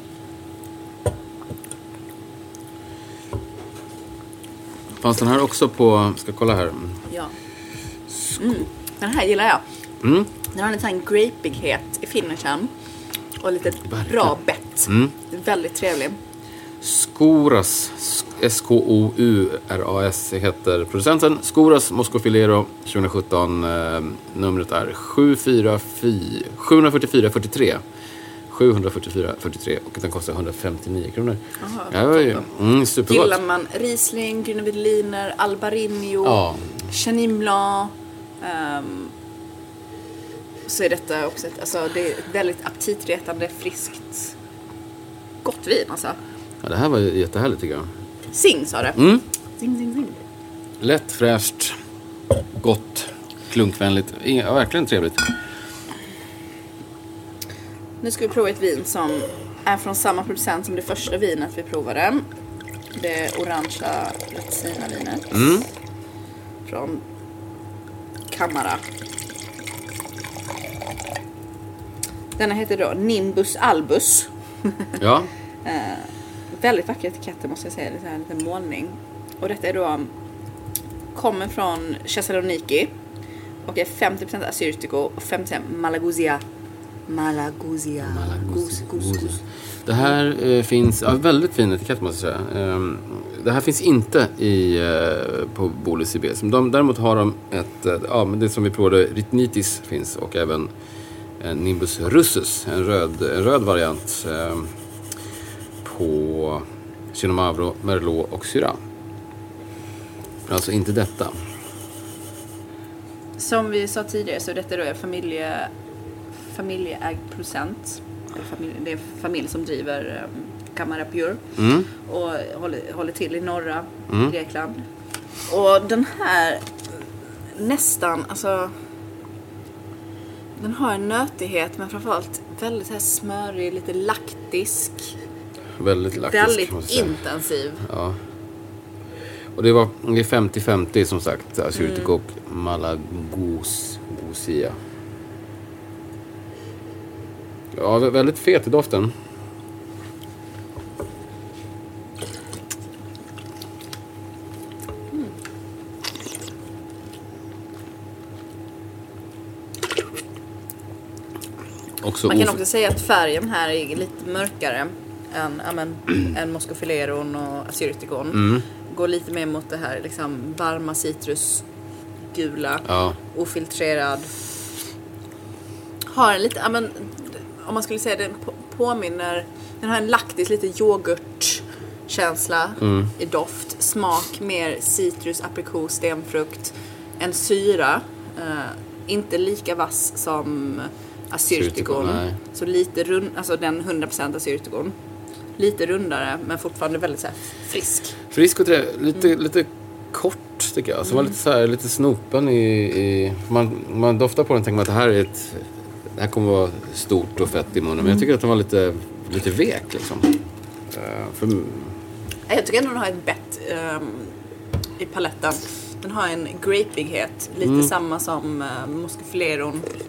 Fanns den här också på... Ska kolla här. Ja. Mm. Den här gillar jag. Mm. Den har en sån grapighet i finishen. Och lite bra bett. Mm. Väldigt trevlig. Skouras, S K O U R A S heter producenten. Skouras Moscofilero tjugo sjutton. Eh, numret är sju fyra fyra, sju fyra fyra fyrtiotre. sju fyra fyra fyrtiotre och den kostar hundrafemtionio kronor. Aha, ja, var ju, mm, supergott. Gillar man Riesling, Grüne Veltliner, Albarino, ja. Chenin Blanc, um, så är detta också ett, alltså, det är väldigt aptitretande, friskt, gott vin alltså. Ja, det här var jättehärligt tycker jag. Sing sa det. Mm. Sing, sing, sing. Lätt, fräscht, gott, klunkvänligt. Ja, verkligen trevligt. Nu ska vi prova ett vin som är från samma producent som det första vinet vi provade. Det orangea Retsina-vinet. Mm. Från Camara. Denna heter då Nimbus Albus. Ja. eh, väldigt vackra etiketter måste jag säga. Lite här, lite målning. Och detta är då... Kommer från Thessaloniki. Och är femtio procent Assyrtiko och femtio procent Malagousia. Malagousia. Malagousia. Det här eh, finns... Ja, väldigt fin etikett måste jag säga. Um, det här finns inte i, uh, på Bolis C B. De, däremot har de ett... Uh, ja, men det som vi provade, Ritnitis finns och även en Nimbus Russus. En röd, en röd variant uh, på Pinot Noir, Merlot och Syrah. Alltså inte detta. Som vi sa tidigare så detta då är familje, familjeägd producent. Det är familj, det är familj som driver um, Camara Pure. Mm. Och håller, håller till i norra mm. Grekland. Och den här nästan, alltså den har en nötighet men framförallt väldigt här smörig, lite laktisk. Väldigt laktisk. Väldigt intensiv. Ja. Och det var det är femtio femtio som sagt. Assyrtiko mm. och Malagousia. Ja, väldigt fet i doften. Mm. Också Man kan of- också säga att färgen här är lite mörkare än, amen, än Moscofileron och Assyrtikon. Mm. Går lite mer mot det här liksom varma citrusgula, ja. ofiltrerad. Har en lite, amen, om man skulle säga den påminner, den har en laktis, lite yoghurtkänsla mm. i doft. Smak mer citrus, aprikos, stenfrukt. En syra, uh, inte lika vass som Assyrtikon. Så lite rund, alltså den hundra procent Assyrtikon. Lite rundare men fortfarande väldigt så här frisk. Frisk och trä, lite mm. lite kort tycker jag. Så mm. var lite så här lite snopen i, i man man doftar på den och tänker man att det här är ett det här kommer vara stort och fett i munnen mm. men jag tycker att den var lite lite vek liksom. Uh, för... Jag tycker ändå den har ett bett um, i paletten. Den har en grapighet, lite mm. samma som uh, Moscofileron.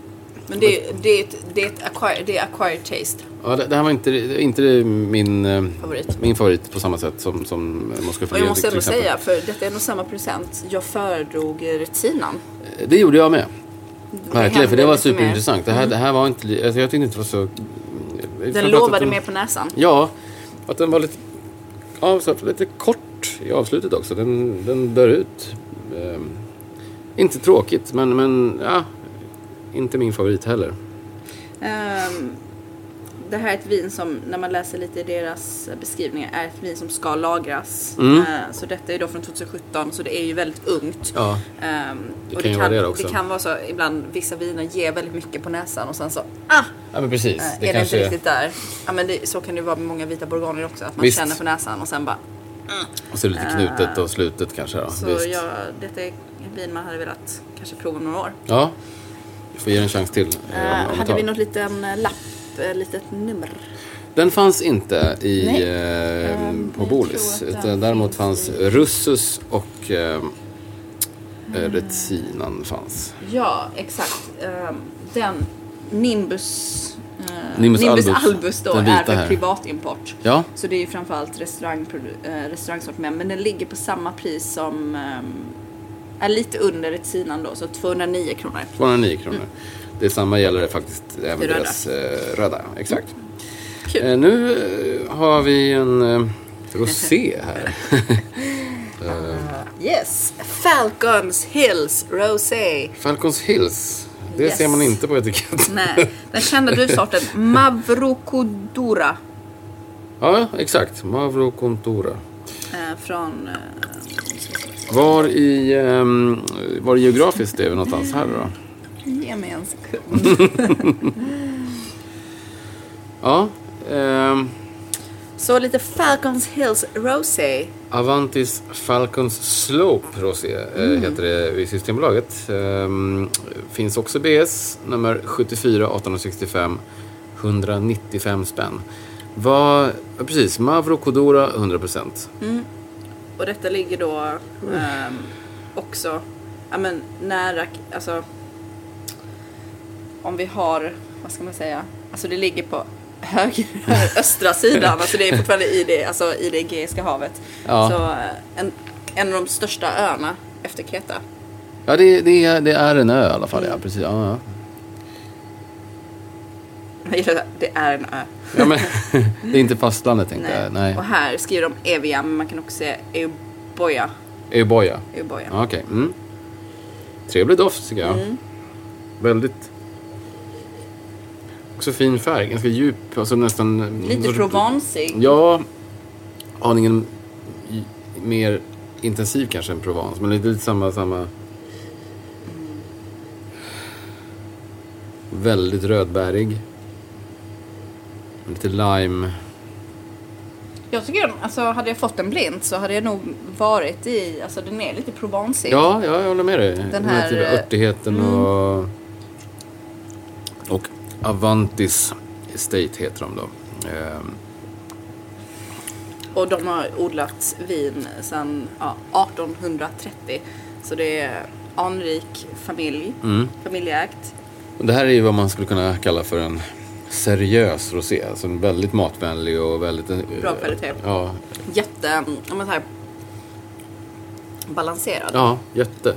Men det, det, är ett, det, är ett acquired, det är acquired taste. Ja, det, det här var inte, inte min, favorit. min favorit på samma sätt som, som Moskva Och jag måste ändå säga, för detta är nog samma producent. Jag föredrog retinan. Det gjorde jag med. Verkligen, för det var superintressant. Det här, mm. det här var inte... Alltså jag tyckte inte det var så... Den lovade den, mer på näsan. Ja, att den var lite... Ja, så lite kort i avslutet också. Den, den dör ut. Ehm, inte tråkigt, men, men ja, inte min favorit heller. Um, det här är ett vin som, när man läser lite i deras beskrivningar, är ett vin som ska lagras. Mm. Uh, så detta är då från tjugosjutton, så det är ju väldigt ungt. Ja, um, det och kan det ju kan, vara det också. Det kan vara så, ibland vissa viner ger väldigt mycket på näsan och sen så, ah! Ja, men precis. Uh, det är kanske... det inte riktigt där? Ja, men det, så kan det vara med många vita bourgogner också, att man Visst. känner på näsan och sen bara... Mm. Och så är det lite knutet och slutet kanske. Då. Så Visst. jag, detta är en vin man hade velat kanske prova om några år. Ja, vi får ge en chans till. Eh, Uh, om hade tar. vi något liten lapp, uh, litet nummer? Den fanns inte i, eh, um, på Bolis. Utan däremot fanns Russus och eh, Retinan fanns. Ja, exakt. Um, den Nimbus... Uh, Nimbus, Nimbus Albus, Albus då den vita är för här. privatimport. Ja. Så det är ju framförallt restaurang, uh, restaurangsortiment. Men den ligger på samma pris som... Um, är lite under Retinan då, så tvåhundranio kronor. tvåhundranio kronor. Mm. Det samma gäller det faktiskt även Det röda. deras eh, röda. Exakt. Mm. Eh, nu eh, har vi en eh, rosé här. uh, yes. Falcons Hills Rosé. Falcons Hills. Det Yes. ser man inte på etiketten. Nej, den kända druvsorten Mavrokodura. Ja, exakt. Mavrokontora. Uh, från... Uh, Var i um, var geografiskt är vi någonstans här då? Ge mig en sekund. Ja. Um, Så lite Falcons Hills Rosé. Avantis Falcons Slope Rosé mm. heter det vid Systembolaget. Um, finns också B S nummer sjuttiofyra artonhundrasextiofem, etthundranittiofem spänn. Vad, precis, Mavrokodora hundra procent. Mm. Och detta ligger då um, också ja, men, nära, alltså om vi har, vad ska man säga, alltså det ligger på höger, östra sidan, alltså det är fortfarande i det, alltså i det Egeiska havet. Ja. Så en, en av de största öarna efter Kreta. Ja, det, det, är, det är en ö i alla fall, mm. ja, precis. Ja, ja. Det är en ö. Ja, men, det är inte fastlandet, tänkte Nej. jag. Nej. Och här skriver de Evia, men man kan också säga Euboja. Euboja. Euboja. Ja, okej. Okay. Mm. Trevlig doft, tycker jag. Mm. Väldigt... Också fin färg, ganska djup. Alltså nästan... Lite Provence-ig. Ja, aningen mer intensiv kanske än Provence. Men lite, lite samma... samma... Mm. Väldigt rödbärig. Lite lime. Jag tycker, alltså hade jag fått en blind så hade jag nog varit i, alltså den är lite Provence. Ja, ja, jag håller med dig. Den Den här, här typ örtigheten mm. och... Och Avantis Estate heter de då. Ehm. Och de har odlat vin sedan ja, artonhundratrettio. Så det är anrik familj, Mm. familjeägt. Och det här är ju vad man skulle kunna kalla för en seriös rosé. Alltså en väldigt matvänlig och väldigt... Bra kvalitet. Ja, Jätte, om man säger, balanserad. ja jätte.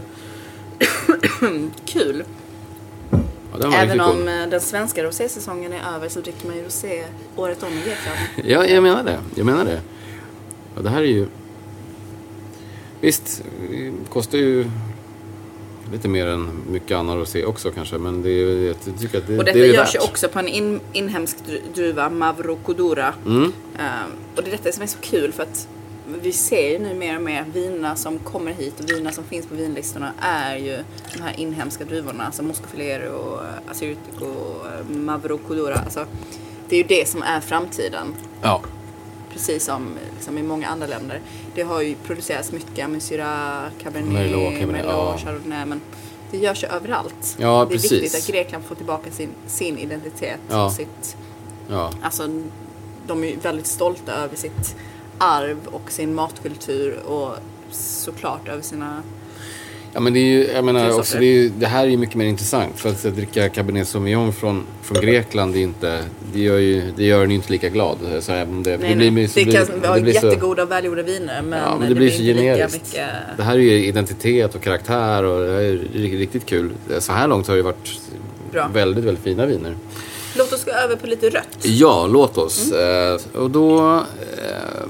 Kul. Ja, den var Även riktigt om cool. eh, den svenska rosésäsongen är över så dricker man ju rosé året om i Grekland. Ja, jag menar det. Jag menar det. Ja, det här är ju... Visst, det kostar ju lite mer än mycket annan rosé också kanske. Men det är, jag tycker att det, Och detta det är görs ju värt. också på en in, inhemsk dru- druva, Mavrokodura. Mm. Um, och det är detta som är så kul för att vi ser ju nu mer och mer viner som kommer hit och viner som finns på vinlistorna är ju de här inhemska druvorna som Moscofilero, Assyrtiko, Mavrokodura. Alltså, det är ju det som är framtiden. Ja. Precis som liksom, i många andra länder. Det har ju producerats mycket med Syrah, Cabernet, Merlot, Cabernet, Merlot, ja. Chardonnay, men det görs ju överallt. Ja, det är precis. viktigt att Grekland får tillbaka sin, sin identitet. Ja. Och sitt, Ja. alltså, de är ju väldigt stolta över sitt arv och sin matkultur och såklart över sina Ja, men det är ju, jag menar, också, det, är ju, det här är ju mycket mer intressant. För att dricka Cabernet Sauvignon från, från Grekland, det, är inte, det, gör ju, det gör den ju inte lika glad. Så även det, nej, det, blir, nej. så, det blir, kan vara jättegoda och välgjorda viner, men, ja, men det, det blir blir så inte generiskt. lika mycket... Det här är ju identitet och karaktär och det är riktigt kul. Så här långt har det varit bra. väldigt, väldigt fina viner. Låt oss gå över på lite rött. Ja, låt oss. Mm. Eh, och då... Eh,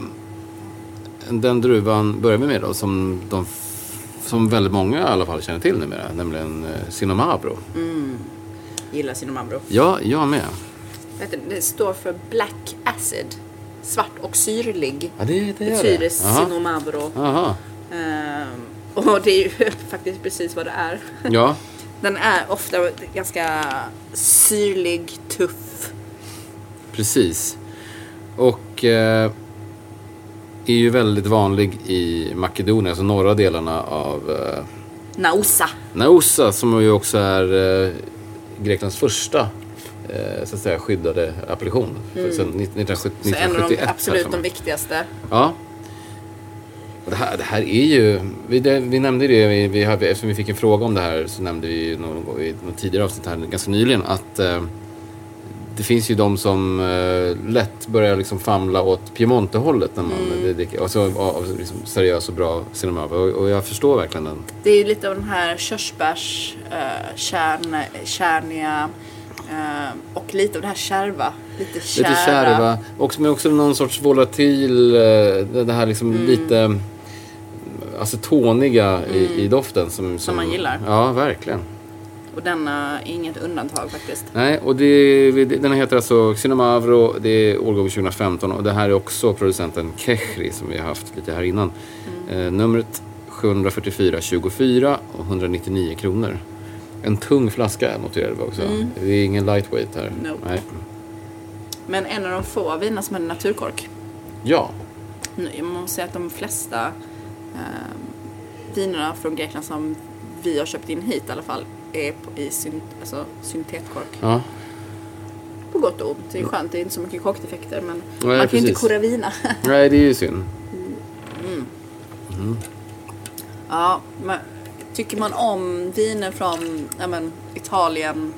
den druvan börjar vi med då, som, de, som väldigt många i alla fall känner till numera, nämligen eh, Sinomavro. Mm. Gillar Sinomavro. Ja, jag med. Det står för Black Acid. Svart och syrlig. Ja, det, det betyder det. Sinomavro. Aha. Um, och det är ju faktiskt precis vad det är. Ja. Den är ofta ganska syrlig, tuff. Precis. Och eh, är ju väldigt vanlig i Makedonien, alltså norra delarna av eh, Naousa. Naousa, som ju också är eh, Greklands första eh, så att säga skyddade appellation. Mm. Sen nittonhundrasjuttioett. Så en av de absolut de viktigaste. Ja. Det här, det här är ju, vi, det, vi nämnde det, vi, vi, eftersom vi fick en fråga om det här så nämnde vi någon gång i något tidigare avsnitt här ganska nyligen att eh, det finns ju de som eh, lätt börjar liksom famla åt Piemonte-hållet när man mm. dricker, och så av liksom seriös och bra Sinomavro, och, och jag förstår verkligen den. Det är ju lite av den här körsbärs, uh, kärn, kärniga uh, och lite av det här kärva. Lite kära. Lite kärva, också, men också någon sorts volatil, uh, det här liksom mm. lite acetoniga mm. i, i doften. Som, som, som man gillar. Ja, verkligen. Och denna är inget undantag faktiskt. Nej, och det, den heter alltså Sinomavro, det är årgång tjugo femton, och det här är också producenten Kechri som vi har haft lite här innan. Mm. Eh, numret sjuhundrafyrtiofyra tjugofyra och etthundranittionio kronor. En tung flaska noterade vi också. Mm. Det är ingen lightweight här. Nope. Nej. Men en av de få viner som är naturkork. Ja. Jag måste säga att de flesta eh, vinerna från Grekland som vi har köpt in hit i alla fall är på, i synt, alltså, syntetkork. Ja. På gott och ont. Det är skönt, det är inte så mycket kokteffekter, men nej, man kan ju inte precis. korra vina. Nej, det är ju synd. Mm. Mm. Ja, men tycker man om viner från ja, men, Italien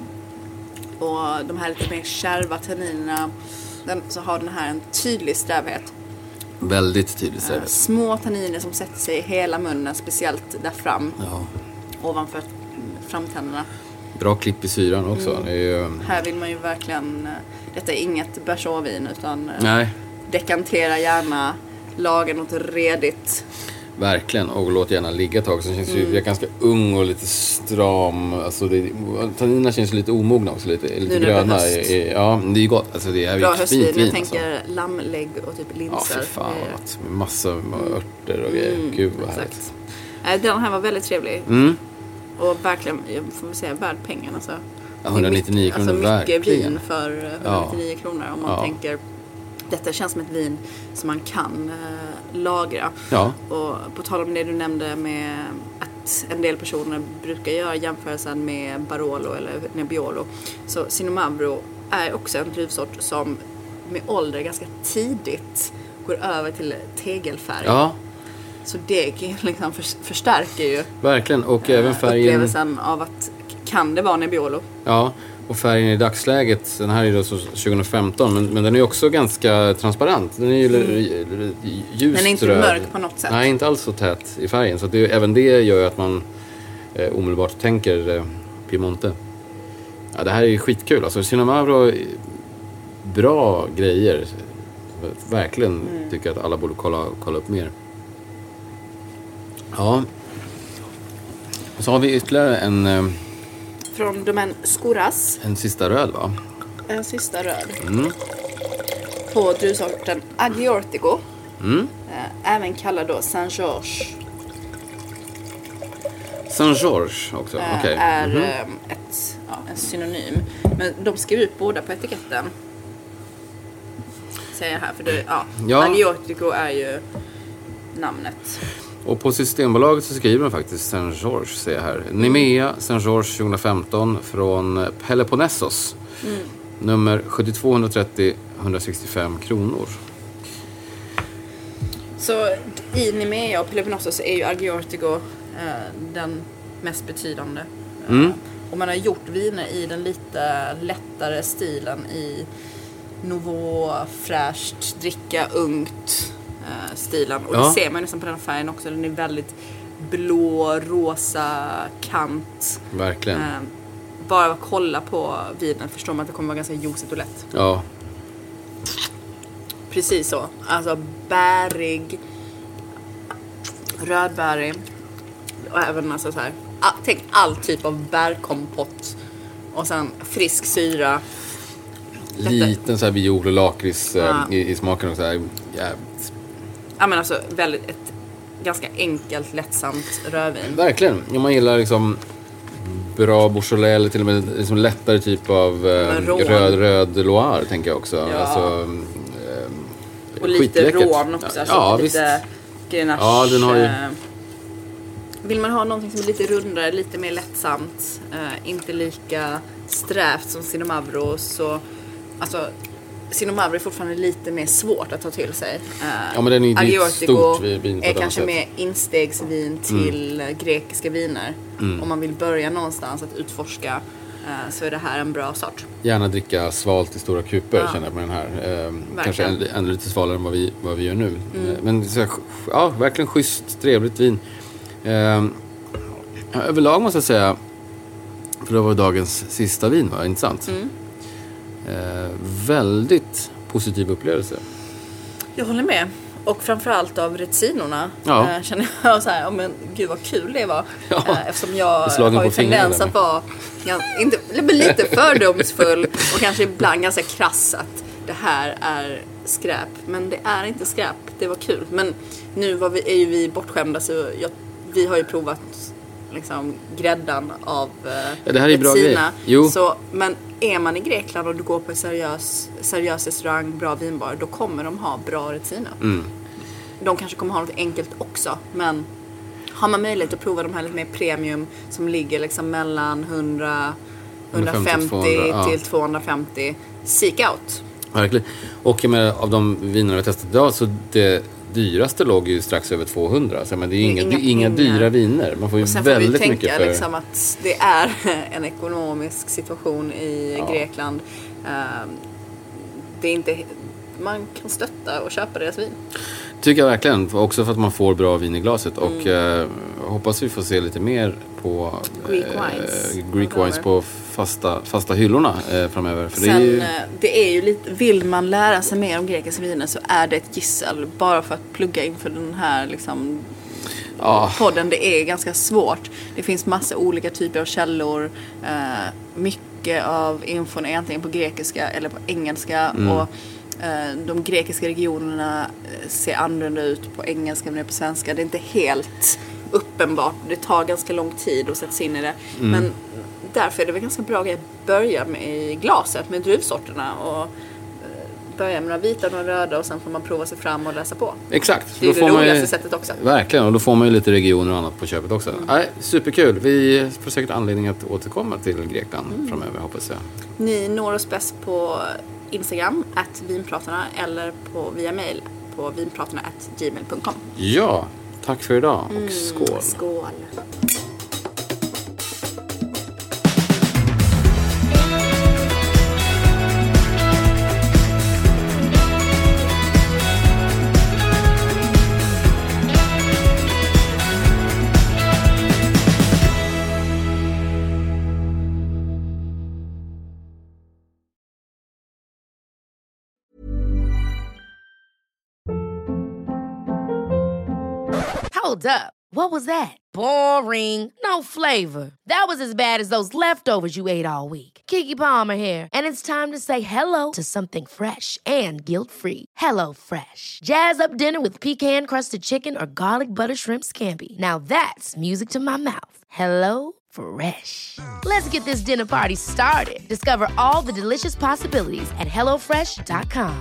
och de här lite mer kärva tanninerna, den, så har den här en tydlig strävhet. Väldigt tydlig strävhet. Uh, små tanniner som sätter sig i hela munnen, speciellt där fram. Ja. Ovanför framtänderna. Bra klipp i syran också. Mm. Det är ju... Här vill man ju verkligen, detta är inget bersåvin utan nej. Dekantera gärna, laga något redigt. Verkligen, och låt gärna ligga ett tag. Så känns mm. ju ganska ung och lite stram. Alltså det, tanninerna känns lite omogna också, lite, lite gröna. I, ja, det är gott. Alltså det är bra ett fint vin. Jag tänker alltså. Lammlägg och typ linser. Ja, för fan. Det... Med massa örter och grejer. Mm, Gud vad härligt. Den här var väldigt trevlig. Mm. Och verkligen, jag får väl säga, värd pengarna. Alltså. Ja, etthundranittionio kronor, alltså mycket verkligen. Vin för etthundranittionio ja. Kronor. Om man ja. tänker, detta känns som ett vin som man kan äh, lagra. Ja. Och på tal om det du nämnde med att en del personer brukar göra jämförelsen med Barolo eller Nebbiolo. Så Sinomavro är också en druvsort som med ålder ganska tidigt går över till tegelfärg. Ja. Så det liksom förstärker ju verkligen, och även färgen, upplevelsen av att kan det vara Nebbiolo. Ja, och färgen i dagsläget, den här är då så tjugo femton, men, men den är också ganska transparent. Den är ju mm. ljust. Den är inte röd. Mörk på något sätt. Nej, inte alls så tät i färgen. Så att det, även det gör ju att man eh, omedelbart tänker eh, Piemonte. Ja, det här är ju skitkul. Alltså Sinomavro, bra grejer. Verkligen mm. tycker att alla borde kolla, kolla upp mer. Ja. Och så har vi ytterligare en... Eh, från Domän Skouras. En sista röd, va? En sista röd. Mm. På druvsorten Agliortico. Mm. Äh, även kallad då Saint-Georges. Saint-Georges också, äh, okej. Okay. Är mm-hmm. äh, ett, ja, en synonym. Men de skriver ut båda på etiketten. Säger jag här, för det, ja. ja. Agliortico är ju namnet. Och på Systembolaget så skriver de faktiskt Saint-Georges, ser jag här. Nemea Saint-Georges tjugo femton från Peloponnesos. Mm. Nummer sjuttiotvå trettio etthundrasextiofem kronor. Så i Nemea och Peloponnesos är ju Agliortico eh, den mest betydande. Mm. Eh, och man har gjort viner i den lite lättare stilen i nouveau, fräscht, dricka, ungt eh, stilen. Och ja. det ser man nästan på den färgen också. Den är väldigt blå, rosa kant. Verkligen. Eh, bara kolla på vinen förstår man att det kommer vara ganska juicigt och lätt. Ja. Precis så. Alltså bärig, rödbärig och även alltså så här. All, tänk all typ av bärkompott och sen frisk syra. Liten så här viol och lakrits ja. eh, i, i smaken och så här. Jävligt. Ja men alltså väldigt ett ganska enkelt lättsamt rödvin. Verkligen. Om man gillar liksom bra Beaujolais eller till och med liksom lättare typ av eh, röd röd Loire tänker jag också. Ja. Alltså, eh, och lite rån också. Ja, alltså, ja lite visst. Grenache. Ja, den har ju... Eh, vill man ha någonting som är lite rundare, lite mer lättsamt, eh, inte lika strävt som Sinomavro, så alltså Sinomavro är fortfarande lite mer svårt att ta till sig. Eh, ja, men den är ju ett stort vin är kanske mer instegsvin till mm. grekiska viner. Mm. Om man vill börja någonstans att utforska eh, så är det här en bra start. Gärna dricka svalt i stora kuper ja. Känner jag på den här. Eh, kanske ännu lite svalare än vad vi, vad vi gör nu. Mm. Eh, men så, ja, verkligen schysst, trevligt vin. Eh, överlag måste jag säga, för det var dagens sista vin, va? Inte sant? Mm. Eh, väldigt positiv upplevelse. Jag håller med. Och framförallt av retinorna ja. äh, känner jag så här, oh, men gud vad kul det var. Ja. Äh, eftersom jag har ju tendens att vara ja, inte, lite fördomsfull och kanske ibland ganska krass att det här är skräp. Men det är inte skräp, det var kul. Men nu var vi, är ju vi bortskämda så jag, vi har ju provat liksom gräddan av äh, ja, det här är bra retina. Jo. Så, men är man i Grekland och du går på en seriös, seriös restaurang, bra vinbar, då kommer de ha bra retina. Mm. De kanske kommer ha något enkelt också, men har man möjlighet att prova de här lite mer premium som ligger liksom mellan hundra, hundrafemtio till tvåhundrafemtio, seek out. Verkligen. Och med, av de viner jag testat idag så det dyraste låg ju strax över tvåhundra. Så men det är, det är inga, inga, inga dyra viner. Man får ju sen väldigt får vi tänka mycket för... liksom att det är en ekonomisk situation i ja. Grekland. Uh, det är inte... Man kan stötta och köpa deras vin. Tycker jag verkligen. Också för att man får bra vin i glaset. Mm. Och uh, hoppas vi får se lite mer på Greek wines, uh, Greek wines på fasta, fasta hyllorna uh, framöver. För sen, det är, ju... det är ju lite, vill man lära sig mer om grekiska viner så är det ett gissel. Bara för att plugga inför den här liksom, ja. podden. Det är ganska svårt. Det finns massa olika typer av källor. Uh, mycket av infon är antingen på grekiska eller på engelska. Mm. Och de grekiska regionerna ser annorlunda ut på engelska men på svenska. Det är inte helt uppenbart. Det tar ganska lång tid att sätta sig in i det. Mm. Men därför är det väl ganska bra att börja med i glaset med druvsorterna och börja med några vita och några röda och sen får man prova sig fram och läsa på. Exakt. Det är det roligaste sättet också. Verkligen, och då får man ju lite regioner och annat på köpet också. Mm. Nej, superkul. Vi får säkert anledning att återkomma till Grekland mm. framöver, hoppas jag. Ni når oss bäst på Instagram, at vinpratarna, eller på via mail på vinpratarna at gmail punkt com. Ja, tack för idag och mm, skål. Skål. Hold up. What was that? Boring. No flavor. That was as bad as those leftovers you ate all week. Keke Palmer here, and it's time to say hello to something fresh and guilt-free. Hello Fresh. Jazz up dinner with pecan-crusted chicken or garlic butter shrimp scampi. Now that's music to my mouth. Hello Fresh. Let's get this dinner party started. Discover all the delicious possibilities at hello fresh dot com.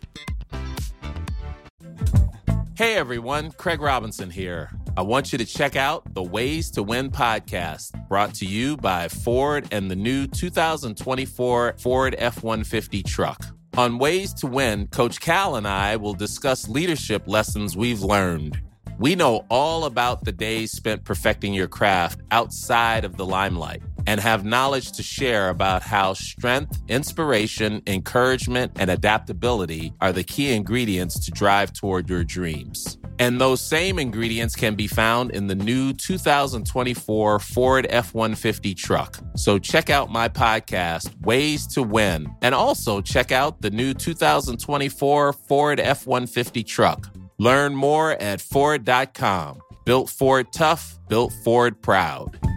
Hey everyone, Craig Robinson here. I want you to check out the Ways to Win podcast, brought to you by Ford and the new two thousand twenty-four Ford F one fifty truck. On Ways to Win, Coach Cal and I will discuss leadership lessons we've learned. We know all about the days spent perfecting your craft outside of the limelight and have knowledge to share about how strength, inspiration, encouragement, and adaptability are the key ingredients to drive toward your dreams. And those same ingredients can be found in the new two thousand twenty-four Ford F one fifty truck. So check out my podcast, Ways to Win, and also check out the new two thousand twenty-four Ford F one fifty truck. Learn more at Ford dot com. Built Ford tough, built Ford proud.